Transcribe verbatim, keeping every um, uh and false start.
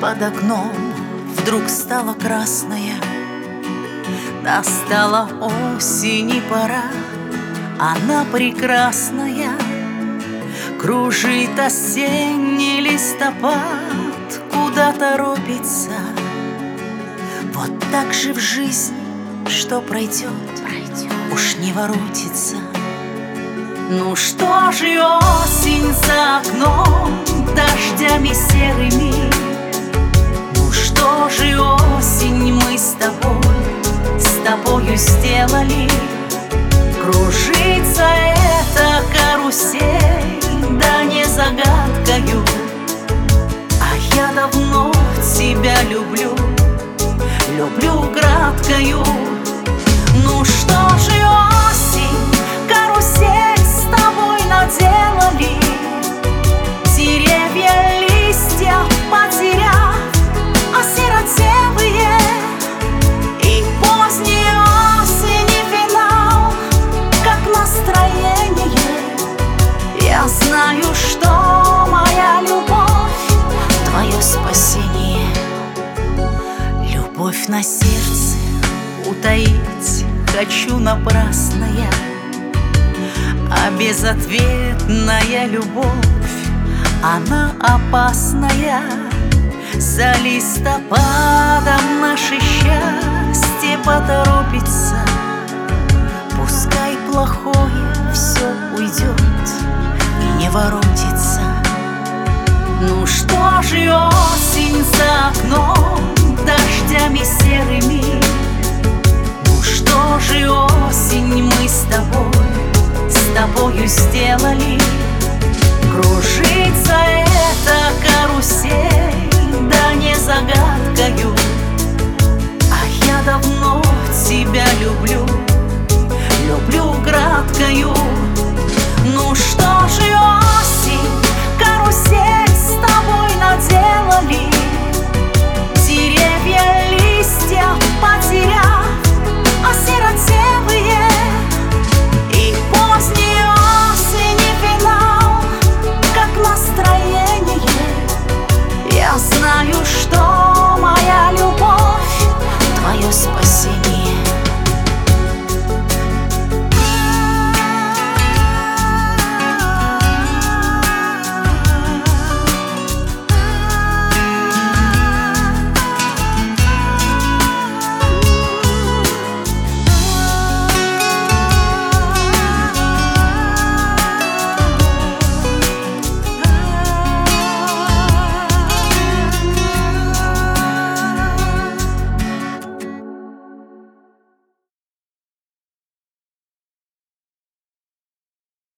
под окном вдруг стала красная. Настала осень и пора, она прекрасная. Кружит осенний листопад, куда торопится. Вот так же в жизни, что пройдет, пройдет, уж не воротится. Ну что же осень за окном, дождями серыми? Ну что же осень мы с тобой, с тобою сделали? Кружится эта карусель, да не загадкою. А я давно тебя люблю, люблю краткою. Ну что же осень, карусель с тобой наделали? Деревья, листья потеряв, осиротелые. И поздней осени финал, как настроение. Я знаю, что моя любовь — твое спасение. Любовь на сердце утаить хочу напрасно я, а безответная любовь, она опасная. За листопадом наше счастье поторопится. Пускай плохое все уйдет и не воротится. Ну что же осень за окном, дождями серыми? Ну что же осень мы с тобой, с тобою сделали? Кружится эта карусель,